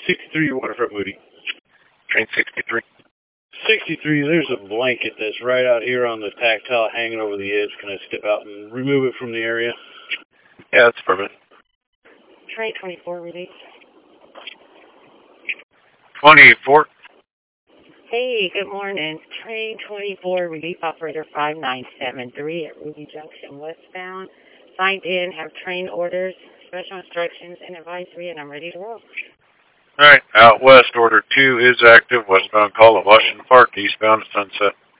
63 Waterfront Moody. Train 63. 63, there's a blanket that's right out here on the tactile hanging over the edge. Can I step out and remove it from the area? Yeah, that's perfect. Train 24, release. 24. Hey, good morning. Train 24, relief operator 5973 at Ruby Junction westbound. Signed in, have train orders, special instructions, and advisory, and I'm ready to roll. All right, out west, order 2 is active. Westbound call at Washington Park, eastbound at Sunset.